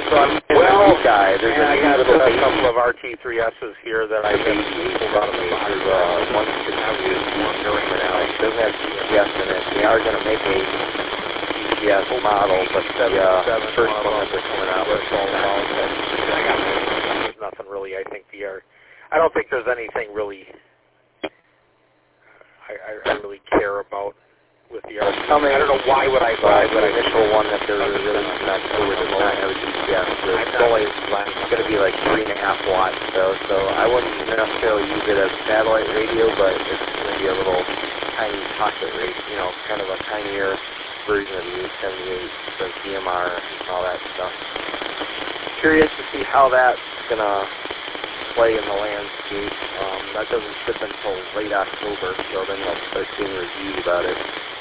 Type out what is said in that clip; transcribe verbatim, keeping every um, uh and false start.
so I'm Well, a guy. There's and a I got little a baby. couple of R T three S's here that I can pull out of the box. There's uh, one that has one now. It doesn't have G P S in it. They are going to make a G P S model, but the uh, first one that they're coming out with. I got there's nothing really. I think the R. I don't think there's anything really. I, I, I really care about with the R T. I, mean, I don't know why would I buy, the but initial one that they're really not sure does not have a G P S. It's only it's going to be like three and a half watts, though. So I wouldn't necessarily use it as satellite radio, but it's going to be a little tiny pocket radio, you know, kind of a tinier version of the eight seventy-eight, the D M R and all that stuff. Curious to see how that's going to play in the landscape. Um, that doesn't ship until late October, so then you'll start seeing reviews about it.